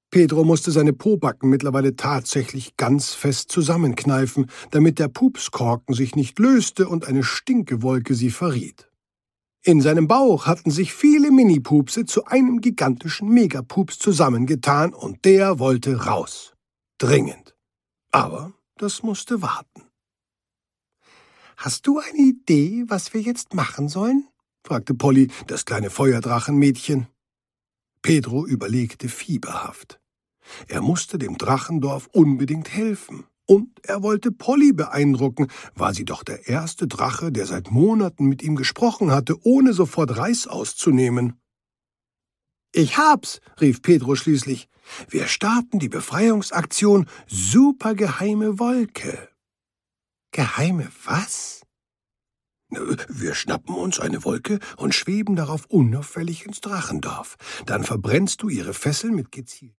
Pedro musste seine Pobacken mittlerweile tatsächlich ganz fest zusammenkneifen, damit der Pupskorken sich nicht löste und eine Stinkewolke sie verriet. In seinem Bauch hatten sich viele Mini-Pupse zu einem gigantischen Megapups zusammengetan und der wollte raus. Dringend. Aber das musste warten. »Hast du eine Idee, was wir jetzt machen sollen?« fragte Polly, das kleine Feuerdrachenmädchen. Pedro überlegte fieberhaft. Er musste dem Drachendorf unbedingt helfen. Und er wollte Polly beeindrucken, war sie doch der erste Drache, der seit Monaten mit ihm gesprochen hatte, ohne sofort Reiß auszunehmen. »Ich hab's«, rief Pedro schließlich. »Wir starten die Befreiungsaktion Supergeheime Wolke.« »Geheime was?« »Wir schnappen uns eine Wolke und schweben darauf unauffällig ins Drachendorf. Dann verbrennst du ihre Fesseln mit gezielten